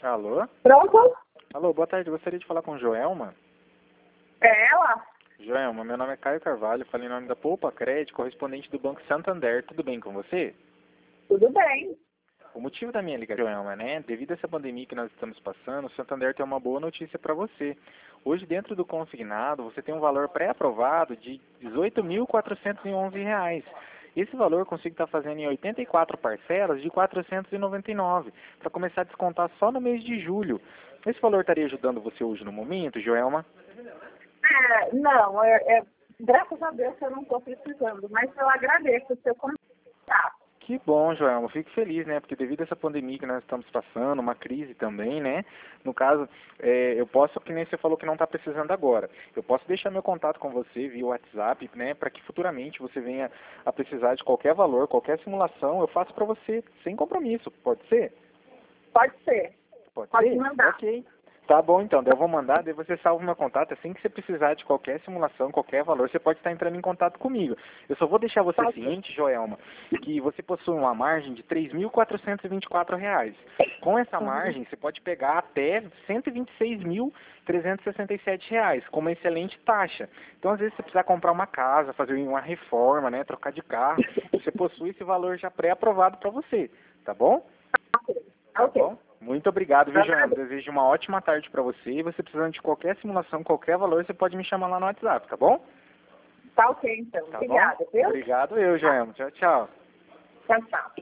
Alô? Pronto? Alô, boa tarde. Gostaria de falar com Joelma. É ela? Joelma, meu nome é Caio Carvalho, falei em nome da Poupa Crédito, correspondente do Banco Santander. Tudo bem com você? Tudo bem. O motivo da minha ligação, Joelma, né? Devido a essa pandemia que nós estamos passando, o Santander tem uma boa notícia para você. Hoje, dentro do consignado, você tem um valor pré-aprovado de R$ 18.411. Esse valor eu consigo estar fazendo em 84 parcelas de R$ 499, para começar a descontar só no mês de julho. Esse valor estaria ajudando você hoje no momento, Joelma? Não, graças a Deus eu não estou precisando, mas eu agradeço o seu contato. Que bom, Joelma. Fico feliz, né? Porque devido a essa pandemia que nós estamos passando, uma crise também, né? No caso, eu posso, que nem você falou que não está precisando agora, eu posso deixar meu contato com você via WhatsApp, né? Para que futuramente você venha a precisar de qualquer valor, qualquer simulação, eu faço para você, sem compromisso. Pode ser? Pode ser. Pode Pode ser? mandar. Ok. Tá bom, então. Daí eu vou mandar, daí você salva o meu contato. Assim que você precisar de qualquer simulação, qualquer valor, você pode estar entrando em contato comigo. Eu só vou deixar você Pode. ciente, Joelma, que você possui uma margem de R$ 3.424. Com essa margem, você pode pegar até R$ 126.367, com uma excelente taxa. Então, às vezes, você precisar comprar uma casa, fazer uma reforma, né, trocar de carro, você possui esse valor já pré-aprovado para você. Tá bom? Tá Ok. bom? Muito obrigado, viu, Tá Joelma? bom. Desejo uma ótima tarde para você. E você precisando de qualquer simulação, qualquer valor, você pode me chamar lá no WhatsApp, tá bom? Tá ok, então. Tá bom? Obrigada, viu? Obrigado eu, Joelma. Tchau, tchau. Tchau, tchau.